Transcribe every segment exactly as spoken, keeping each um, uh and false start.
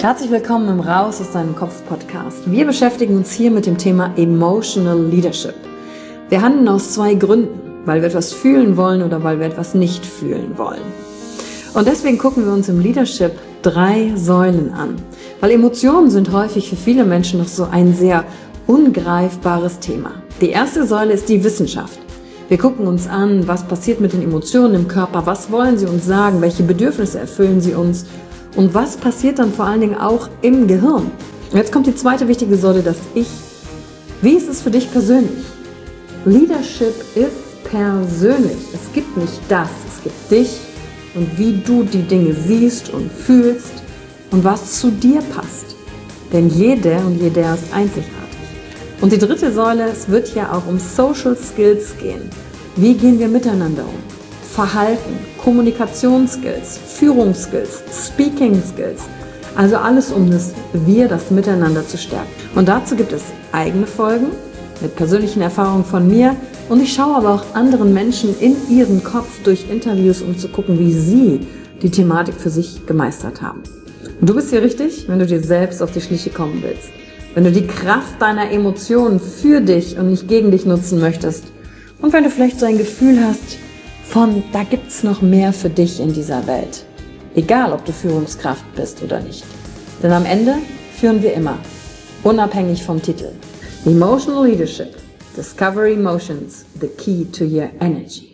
Herzlich willkommen im Raus aus deinem Kopf Podcast. Wir beschäftigen uns hier mit dem Thema Emotional Leadership. Wir handeln aus zwei Gründen, weil wir etwas fühlen wollen oder weil wir etwas nicht fühlen wollen. Und deswegen gucken wir uns im Leadership drei Säulen an, weil Emotionen sind häufig für viele Menschen noch so ein sehr ungreifbares Thema. Die erste Säule ist die Wissenschaft. Wir gucken uns an, was passiert mit den Emotionen im Körper, was wollen sie uns sagen, welche Bedürfnisse erfüllen sie uns und was passiert dann vor allen Dingen auch im Gehirn. Und jetzt kommt die zweite wichtige Säule, das Ich. Wie ist es für dich persönlich? Leadership ist persönlich. Es gibt nicht das, es gibt dich und wie du die Dinge siehst und fühlst und was zu dir passt. Denn jede und jeder ist einzigartig. Und die dritte Säule, es wird ja auch um Social Skills gehen. Wie gehen wir miteinander um? Verhalten, Kommunikationsskills, Führungsskills, Speaking Skills. Also alles um das Wir, das Miteinander zu stärken. Und dazu gibt es eigene Folgen mit persönlichen Erfahrungen von mir. Und ich schaue aber auch anderen Menschen in ihren Kopf durch Interviews, um zu gucken, wie sie die Thematik für sich gemeistert haben. Und du bist hier richtig, wenn du dir selbst auf die Schliche kommen willst. Wenn du die Kraft deiner Emotionen für dich und nicht gegen dich nutzen möchtest. Und wenn du vielleicht so ein Gefühl hast von, da gibt's noch mehr für dich in dieser Welt. Egal, ob du Führungskraft bist oder nicht. Denn am Ende führen wir immer, unabhängig vom Titel. Emotional Leadership. Discover Emotions, the key to your energy.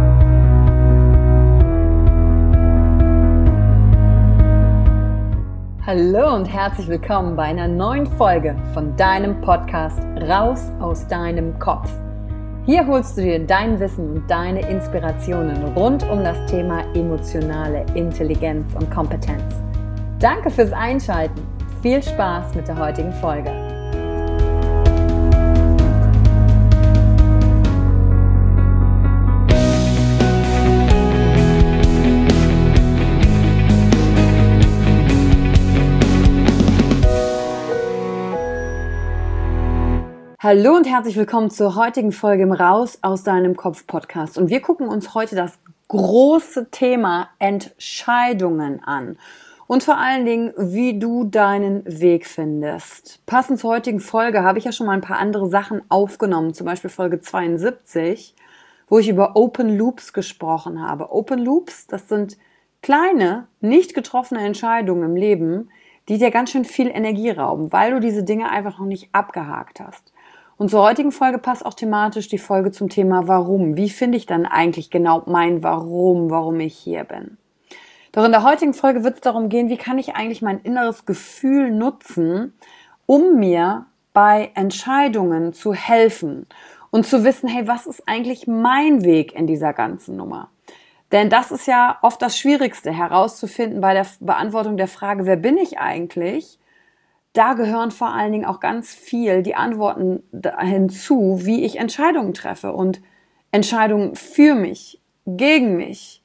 Hallo und herzlich willkommen bei einer neuen Folge von deinem Podcast Raus aus deinem Kopf. Hier holst du dir dein Wissen und deine Inspirationen rund um das Thema emotionale Intelligenz und Kompetenz. Danke fürs Einschalten. Viel Spaß mit der heutigen Folge. Hallo und herzlich willkommen zur heutigen Folge im Raus aus deinem Kopf Podcast. Und wir gucken uns heute das große Thema Entscheidungen an. Und vor allen Dingen, wie du deinen Weg findest. Passend zur heutigen Folge habe ich ja schon mal ein paar andere Sachen aufgenommen. Zum Beispiel Folge zweiundsiebzig, wo ich über Open Loops gesprochen habe. Open Loops, das sind kleine, nicht getroffene Entscheidungen im Leben, die dir ganz schön viel Energie rauben, weil du diese Dinge einfach noch nicht abgehakt hast. Und zur heutigen Folge passt auch thematisch die Folge zum Thema Warum. Wie finde ich dann eigentlich genau mein Warum, warum ich hier bin? Doch in der heutigen Folge wird es darum gehen, wie kann ich eigentlich mein inneres Gefühl nutzen, um mir bei Entscheidungen zu helfen und zu wissen, hey, was ist eigentlich mein Weg in dieser ganzen Nummer? Denn das ist ja oft das Schwierigste herauszufinden bei der Beantwortung der Frage, wer bin ich eigentlich? Da gehören vor allen Dingen auch ganz viel die Antworten hinzu, wie ich Entscheidungen treffe und Entscheidungen für mich, gegen mich.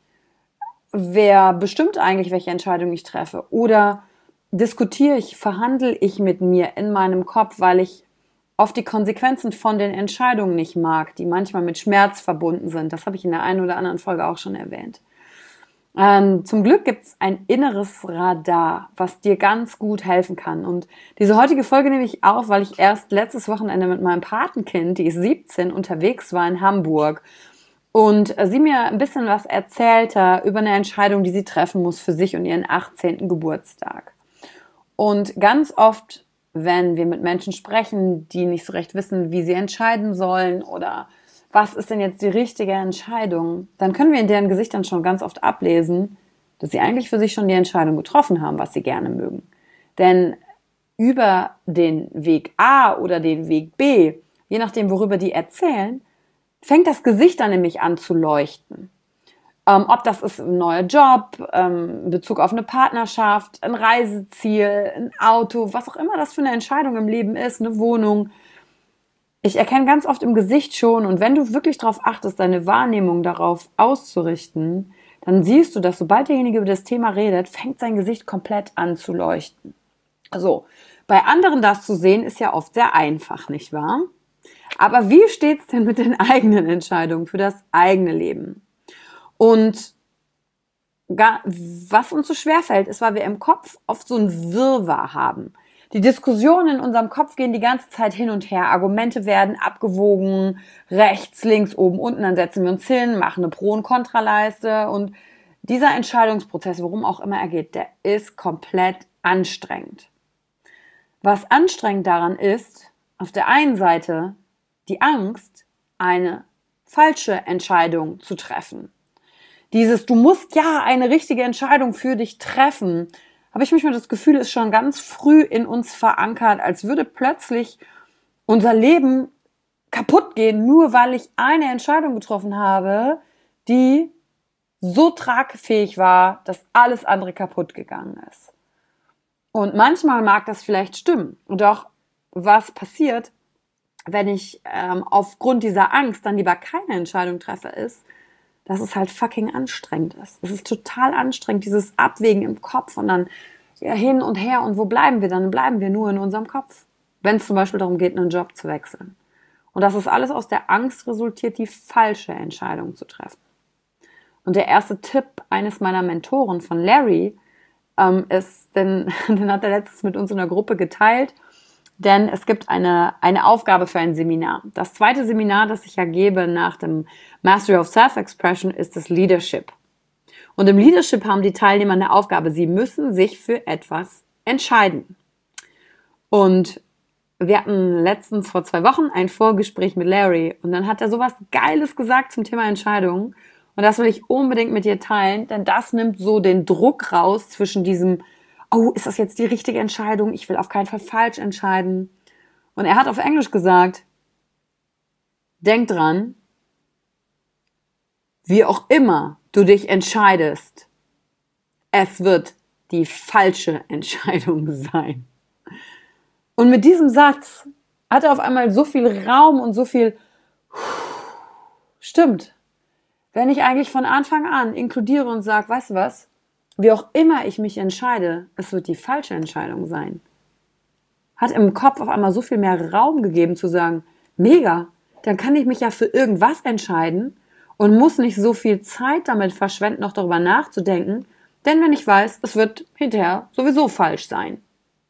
Wer bestimmt eigentlich, welche Entscheidung ich treffe? Oder diskutiere ich, verhandle ich mit mir in meinem Kopf, weil ich oft die Konsequenzen von den Entscheidungen nicht mag, die manchmal mit Schmerz verbunden sind. Das habe ich in der einen oder anderen Folge auch schon erwähnt. Ähm, zum Glück gibt es ein inneres Radar, was dir ganz gut helfen kann. Und diese heutige Folge nehme ich auf, weil ich erst letztes Wochenende mit meinem Patenkind, die ist siebzehn, unterwegs war in Hamburg. Und sie mir ein bisschen was erzählte über eine Entscheidung, die sie treffen muss für sich und ihren achtzehnten Geburtstag. Und ganz oft, wenn wir mit Menschen sprechen, die nicht so recht wissen, wie sie entscheiden sollen oder was ist denn jetzt die richtige Entscheidung, dann können wir in deren Gesichtern schon ganz oft ablesen, dass sie eigentlich für sich schon die Entscheidung getroffen haben, was sie gerne mögen. Denn über den Weg A oder den Weg B, je nachdem, worüber die erzählen, fängt das Gesicht dann nämlich an zu leuchten. Ähm, ob das ist ein neuer Job, ähm, in Bezug auf eine Partnerschaft, ein Reiseziel, ein Auto, was auch immer das für eine Entscheidung im Leben ist, eine Wohnung. Ich erkenne ganz oft im Gesicht schon, und wenn du wirklich darauf achtest, deine Wahrnehmung darauf auszurichten, dann siehst du, dass sobald derjenige über das Thema redet, fängt sein Gesicht komplett an zu leuchten. Also, bei anderen das zu sehen, ist ja oft sehr einfach, nicht wahr? Aber wie steht's denn mit den eigenen Entscheidungen für das eigene Leben? Und was uns so schwerfällt, ist, weil wir im Kopf oft so ein Wirrwarr haben. Die Diskussionen in unserem Kopf gehen die ganze Zeit hin und her. Argumente werden abgewogen, rechts, links, oben, unten. Dann setzen wir uns hin, machen eine Pro- und Kontraleiste. Und dieser Entscheidungsprozess, worum auch immer er geht, der ist komplett anstrengend. Was anstrengend daran ist, auf der einen Seite die Angst, eine falsche Entscheidung zu treffen. Dieses, du musst ja eine richtige Entscheidung für dich treffen, habe ich manchmal das Gefühl, ist schon ganz früh in uns verankert, als würde plötzlich unser Leben kaputt gehen, nur weil ich eine Entscheidung getroffen habe, die so tragfähig war, dass alles andere kaputt gegangen ist. Und manchmal mag das vielleicht stimmen. Doch was passiert, wenn ich ähm, aufgrund dieser Angst dann lieber keine Entscheidung treffe, ist, dass es halt fucking anstrengend ist. Es ist total anstrengend, dieses Abwägen im Kopf und dann ja, hin und her. Und wo bleiben wir dann? Dann bleiben wir nur in unserem Kopf, wenn es zum Beispiel darum geht, einen Job zu wechseln. Und das ist alles aus der Angst resultiert, die falsche Entscheidung zu treffen. Und der erste Tipp eines meiner Mentoren von Larry ähm, ist, denn den hat er letztens mit uns in der Gruppe geteilt, denn es gibt eine, eine Aufgabe für ein Seminar. Das zweite Seminar, das ich ja gebe nach dem Mastery of Self-Expression, ist das Leadership. Und im Leadership haben die Teilnehmer eine Aufgabe. Sie müssen sich für etwas entscheiden. Und wir hatten letztens vor zwei Wochen ein Vorgespräch mit Larry und dann hat er sowas Geiles gesagt zum Thema Entscheidungen. Und das will ich unbedingt mit dir teilen, denn das nimmt so den Druck raus zwischen diesem, oh, ist das jetzt die richtige Entscheidung? Ich will auf keinen Fall falsch entscheiden. Und er hat auf Englisch gesagt, denk dran, wie auch immer du dich entscheidest, es wird die falsche Entscheidung sein. Und mit diesem Satz hat er auf einmal so viel Raum und so viel, stimmt, wenn ich eigentlich von Anfang an inkludiere und sage, weißt du was, wie auch immer ich mich entscheide, es wird die falsche Entscheidung sein. Hat im Kopf auf einmal so viel mehr Raum gegeben zu sagen, mega, dann kann ich mich ja für irgendwas entscheiden und muss nicht so viel Zeit damit verschwenden, noch darüber nachzudenken, denn wenn ich weiß, es wird hinterher sowieso falsch sein.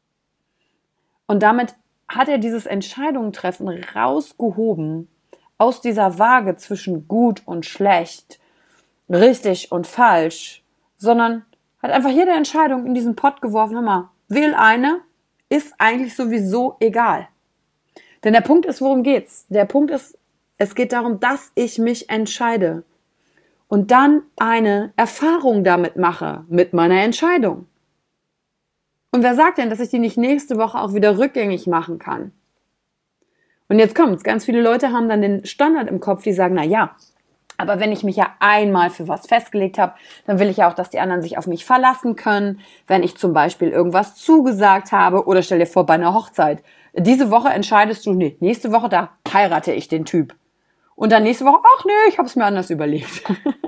Und damit hat er dieses Entscheidungentreffen rausgehoben aus dieser Waage zwischen gut und schlecht, richtig und falsch, sondern hat einfach jede Entscheidung in diesen Pott geworfen. Hör mal, wähl eine, ist eigentlich sowieso egal. Denn der Punkt ist, worum geht's? Der Punkt ist, es geht darum, dass ich mich entscheide und dann eine Erfahrung damit mache, mit meiner Entscheidung. Und wer sagt denn, dass ich die nicht nächste Woche auch wieder rückgängig machen kann? Und jetzt kommt's, ganz viele Leute haben dann den Standard im Kopf, die sagen, na ja, aber wenn ich mich ja einmal für was festgelegt habe, dann will ich ja auch, dass die anderen sich auf mich verlassen können. Wenn ich zum Beispiel irgendwas zugesagt habe oder stell dir vor, bei einer Hochzeit. Diese Woche entscheidest du, nee, nächste Woche, da heirate ich den Typ. Und dann nächste Woche, ach nee, ich habe es mir anders überlegt.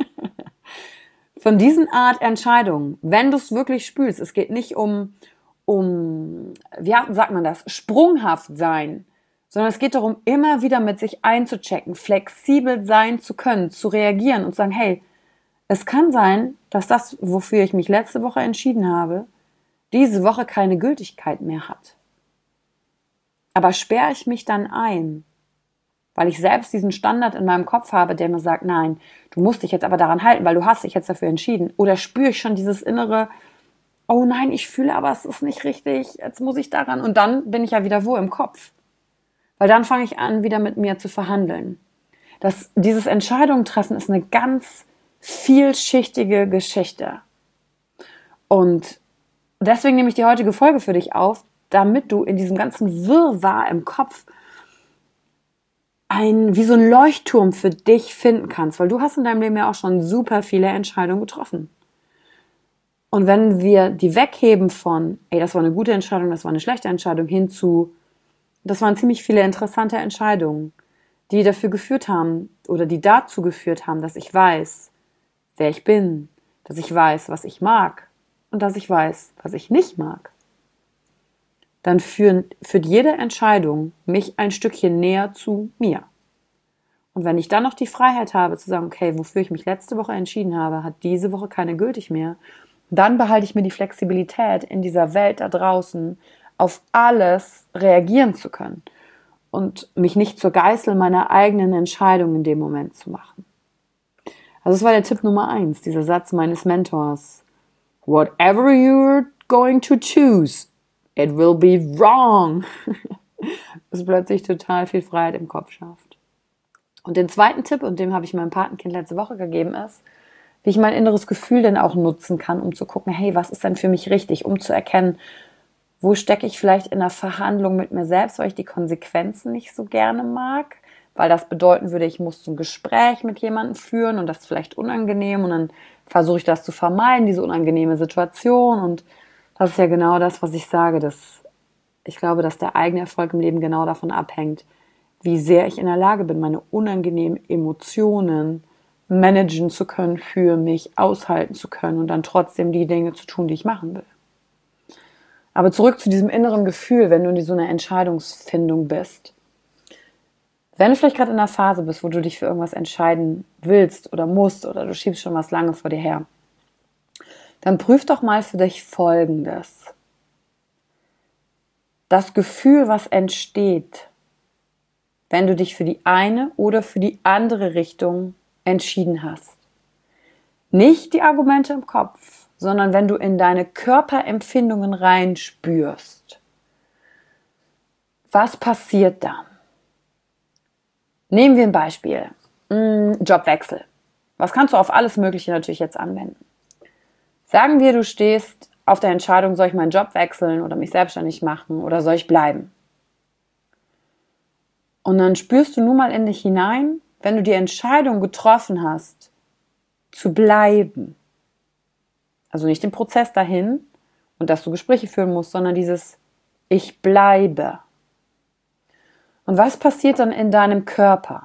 Von diesen Art Entscheidungen, wenn du es wirklich spürst, es geht nicht um, um, wie sagt man das, sprunghaft sein, sondern es geht darum, immer wieder mit sich einzuchecken, flexibel sein zu können, zu reagieren und zu sagen, hey, es kann sein, dass das, wofür ich mich letzte Woche entschieden habe, diese Woche keine Gültigkeit mehr hat. Aber sperre ich mich dann ein, weil ich selbst diesen Standard in meinem Kopf habe, der mir sagt, nein, du musst dich jetzt aber daran halten, weil du hast dich jetzt dafür entschieden. Oder spüre ich schon dieses innere, oh nein, ich fühle aber, es ist nicht richtig, jetzt muss ich daran. Und dann bin ich ja wieder wo im Kopf. Weil dann fange ich an, wieder mit mir zu verhandeln. Das, dieses Entscheidungen treffen ist eine ganz vielschichtige Geschichte. Und deswegen nehme ich die heutige Folge für dich auf, damit du in diesem ganzen Wirrwarr im Kopf ein, wie so ein Leuchtturm für dich finden kannst. Weil du hast in deinem Leben ja auch schon super viele Entscheidungen getroffen. Und wenn wir die wegheben von, ey, das war eine gute Entscheidung, das war eine schlechte Entscheidung, hin zu, das waren ziemlich viele interessante Entscheidungen, die dafür geführt haben oder die dazu geführt haben, dass ich weiß, wer ich bin, dass ich weiß, was ich mag und dass ich weiß, was ich nicht mag. Dann führen, führt jede Entscheidung mich ein Stückchen näher zu mir. Und wenn ich dann noch die Freiheit habe zu sagen, okay, wofür ich mich letzte Woche entschieden habe, hat diese Woche keine gültig mehr, dann behalte ich mir die Flexibilität, in dieser Welt da draußen auf alles reagieren zu können und mich nicht zur Geißel meiner eigenen Entscheidung in dem Moment zu machen. Also das war der Tipp Nummer eins, dieser Satz meines Mentors. Whatever you're going to choose, it will be wrong. Das plötzlich total viel Freiheit im Kopf schafft. Und den zweiten Tipp, und dem habe ich meinem Patenkind letzte Woche gegeben, ist, wie ich mein inneres Gefühl denn auch nutzen kann, um zu gucken, hey, was ist denn für mich richtig, um zu erkennen, wo stecke ich vielleicht in einer Verhandlung mit mir selbst, weil ich die Konsequenzen nicht so gerne mag, weil das bedeuten würde, ich muss so ein Gespräch mit jemandem führen und das ist vielleicht unangenehm und dann versuche ich das zu vermeiden, diese unangenehme Situation, und das ist ja genau das, was ich sage, dass ich glaube, dass der eigene Erfolg im Leben genau davon abhängt, wie sehr ich in der Lage bin, meine unangenehmen Emotionen managen zu können, für mich aushalten zu können und dann trotzdem die Dinge zu tun, die ich machen will. Aber zurück zu diesem inneren Gefühl, wenn du in so einer Entscheidungsfindung bist. Wenn du vielleicht gerade in einer Phase bist, wo du dich für irgendwas entscheiden willst oder musst oder du schiebst schon was lange vor dir her, dann prüf doch mal für dich Folgendes. Das Gefühl, was entsteht, wenn du dich für die eine oder für die andere Richtung entschieden hast. Nicht die Argumente im Kopf, sondern wenn du in deine Körperempfindungen reinspürst. Was passiert dann? Nehmen wir ein Beispiel. Jobwechsel. Was kannst du auf alles Mögliche natürlich jetzt anwenden? Sagen wir, du stehst auf der Entscheidung, soll ich meinen Job wechseln oder mich selbstständig machen oder soll ich bleiben? Und dann spürst du nun mal in dich hinein, wenn du die Entscheidung getroffen hast, zu bleiben. Also nicht den Prozess dahin und dass du Gespräche führen musst, sondern dieses Ich bleibe. Und was passiert dann in deinem Körper?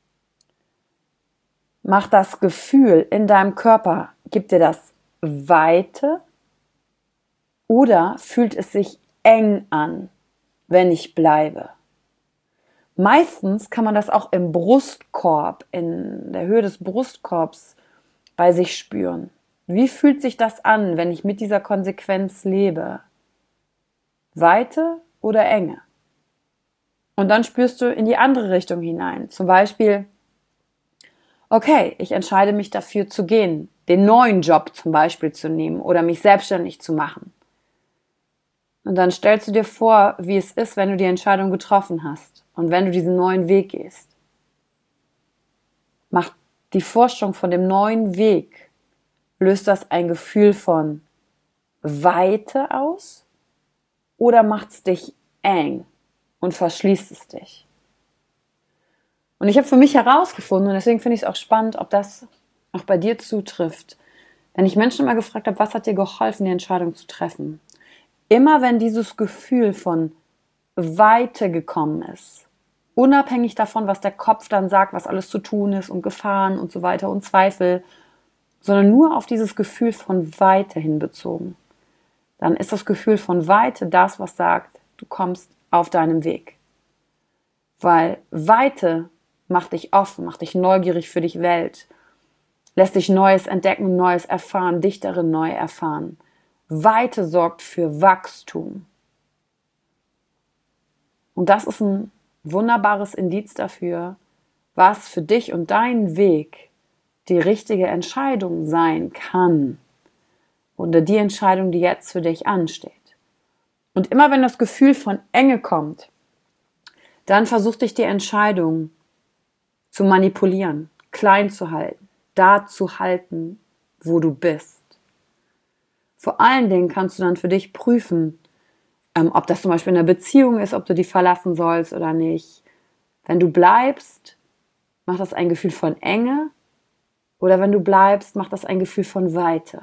Macht das Gefühl in deinem Körper, gibt dir das Weite oder fühlt es sich eng an, wenn ich bleibe? Meistens kann man das auch im Brustkorb, in der Höhe des Brustkorbs bei sich spüren. Wie fühlt sich das an, wenn ich mit dieser Konsequenz lebe? Weite oder Enge? Und dann spürst du in die andere Richtung hinein. Zum Beispiel, okay, ich entscheide mich dafür zu gehen, den neuen Job zum Beispiel zu nehmen oder mich selbstständig zu machen. Und dann stellst du dir vor, wie es ist, wenn du die Entscheidung getroffen hast und wenn du diesen neuen Weg gehst. Macht die Vorstellung von dem neuen Weg, löst das ein Gefühl von Weite aus oder macht es dich eng und verschließt es dich? Und ich habe für mich herausgefunden, und deswegen finde ich es auch spannend, ob das auch bei dir zutrifft, wenn ich Menschen immer gefragt habe, was hat dir geholfen, die Entscheidung zu treffen? Immer wenn dieses Gefühl von Weite gekommen ist, unabhängig davon, was der Kopf dann sagt, was alles zu tun ist und Gefahren und so weiter und Zweifel, sondern nur auf dieses Gefühl von Weite hinbezogen, dann ist das Gefühl von Weite das, was sagt, du kommst auf deinem Weg. Weil Weite macht dich offen, macht dich neugierig für die Welt, lässt dich Neues entdecken, Neues erfahren, dich darin neu erfahren. Weite sorgt für Wachstum. Und das ist ein wunderbares Indiz dafür, was für dich und deinen Weg die richtige Entscheidung sein kann. Oder die Entscheidung, die jetzt für dich ansteht. Und immer wenn das Gefühl von Enge kommt, dann versuch dich die Entscheidung zu manipulieren, klein zu halten, da zu halten, wo du bist. Vor allen Dingen kannst du dann für dich prüfen, ähm, ob das zum Beispiel in einer Beziehung ist, ob du die verlassen sollst oder nicht. Wenn du bleibst, macht das ein Gefühl von Enge, oder wenn du bleibst, macht das ein Gefühl von Weite.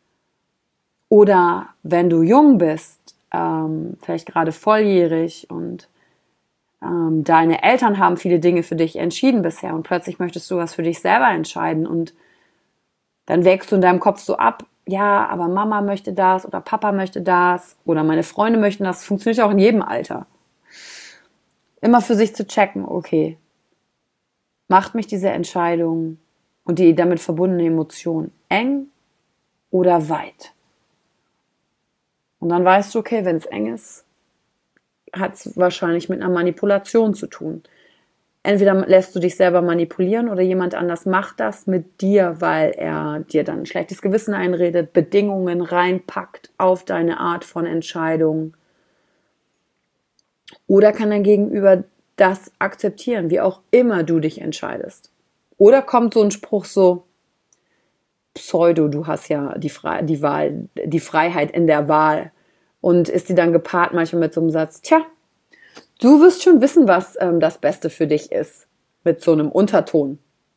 Oder wenn du jung bist, ähm, vielleicht gerade volljährig und ähm, deine Eltern haben viele Dinge für dich entschieden bisher und plötzlich möchtest du was für dich selber entscheiden und dann wägst du in deinem Kopf so ab, ja, aber Mama möchte das oder Papa möchte das oder meine Freunde möchten das. Das funktioniert auch in jedem Alter. Immer für sich zu checken, okay, Macht mich diese Entscheidung und die damit verbundene Emotion eng oder weit? Und dann weißt du, okay, wenn es eng ist, hat es wahrscheinlich mit einer Manipulation zu tun. Entweder lässt du dich selber manipulieren oder jemand anders macht das mit dir, weil er dir dann ein schlechtes Gewissen einredet, Bedingungen reinpackt auf deine Art von Entscheidung. Oder kann dein Gegenüber das akzeptieren, wie auch immer du dich entscheidest. Oder kommt so ein Spruch so, Pseudo, du hast ja die, Fre- die Wahl, die Freiheit in der Wahl. Und ist die dann gepaart manchmal mit so einem Satz, tja, du wirst schon wissen, was ähm, das Beste für dich ist, mit so einem Unterton.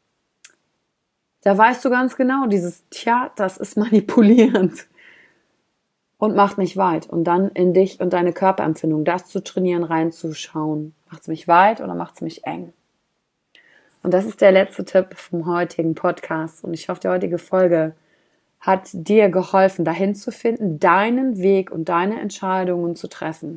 Da weißt du ganz genau, dieses Tja, das ist manipulierend und macht nicht weit. Und dann in dich und deine Körperempfindung, das zu trainieren, reinzuschauen. Macht es mich weit oder macht es mich eng? Und das ist der letzte Tipp vom heutigen Podcast. Und ich hoffe, die heutige Folge hat dir geholfen, dahin zu finden, deinen Weg und deine Entscheidungen zu treffen.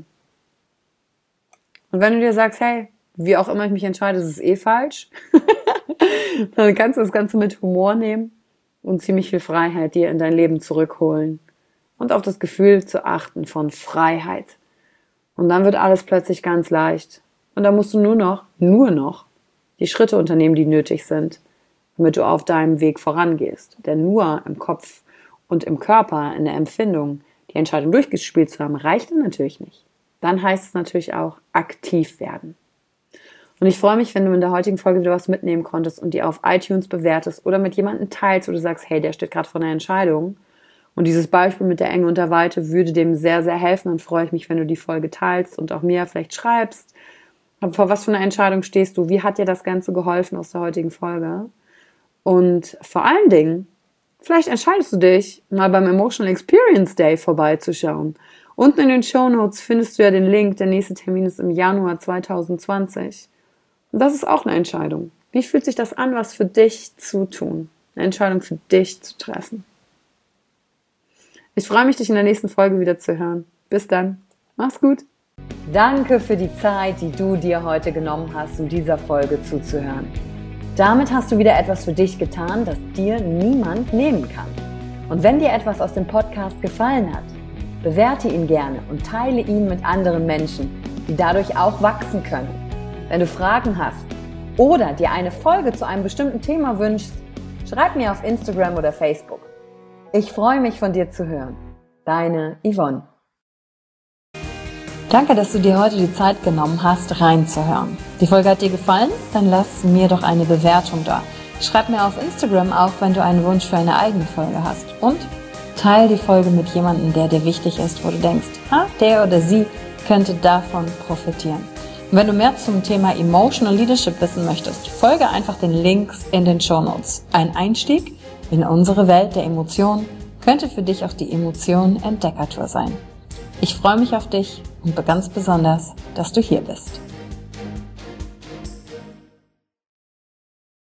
Und wenn du dir sagst, hey, wie auch immer ich mich entscheide, ist es eh falsch, dann kannst du das Ganze mit Humor nehmen und ziemlich viel Freiheit dir in dein Leben zurückholen und auf das Gefühl zu achten von Freiheit. Und dann wird alles plötzlich ganz leicht. Und dann musst du nur noch, nur noch die Schritte unternehmen, die nötig sind, damit du auf deinem Weg vorangehst. Denn nur im Kopf und im Körper, in der Empfindung, die Entscheidung durchgespielt zu haben, reicht dann natürlich nicht. Dann heißt es natürlich auch aktiv werden. Und ich freue mich, wenn du in der heutigen Folge wieder was mitnehmen konntest und die auf iTunes bewertest oder mit jemandem teilst, wo du sagst, hey, der steht gerade vor einer Entscheidung. Und dieses Beispiel mit der Enge und der Weite würde dem sehr, sehr helfen. Dann freue ich mich, wenn du die Folge teilst und auch mir vielleicht schreibst. Vor was für einer Entscheidung stehst du? Wie hat dir das Ganze geholfen aus der heutigen Folge? Und vor allen Dingen, vielleicht entscheidest du dich, mal beim Emotional Experience Day vorbeizuschauen. Unten in den Shownotes findest du ja den Link. Der nächste Termin ist im Januar zwanzig zwanzig. Und das ist auch eine Entscheidung. Wie fühlt sich das an, was für dich zu tun? Eine Entscheidung für dich zu treffen. Ich freue mich, dich in der nächsten Folge wieder zu hören. Bis dann. Mach's gut. Danke für die Zeit, die du dir heute genommen hast, um dieser Folge zuzuhören. Damit hast du wieder etwas für dich getan, das dir niemand nehmen kann. Und wenn dir etwas aus dem Podcast gefallen hat, bewerte ihn gerne und teile ihn mit anderen Menschen, die dadurch auch wachsen können. Wenn du Fragen hast oder dir eine Folge zu einem bestimmten Thema wünschst, schreib mir auf Instagram oder Facebook. Ich freue mich, von dir zu hören. Deine Yvonne. Danke, dass du dir heute die Zeit genommen hast, reinzuhören. Die Folge hat dir gefallen? Dann lass mir doch eine Bewertung da. Schreib mir auf Instagram auch, wenn du einen Wunsch für eine eigene Folge hast. Und teile die Folge mit jemandem, der dir wichtig ist, wo du denkst, ha, der oder sie könnte davon profitieren. Und wenn du mehr zum Thema Emotional Leadership wissen möchtest, folge einfach den Links in den Shownotes. Ein Einstieg in unsere Welt der Emotionen könnte für dich auch die Emotionen Entdeckertour sein. Ich freue mich auf dich und ganz besonders, dass du hier bist.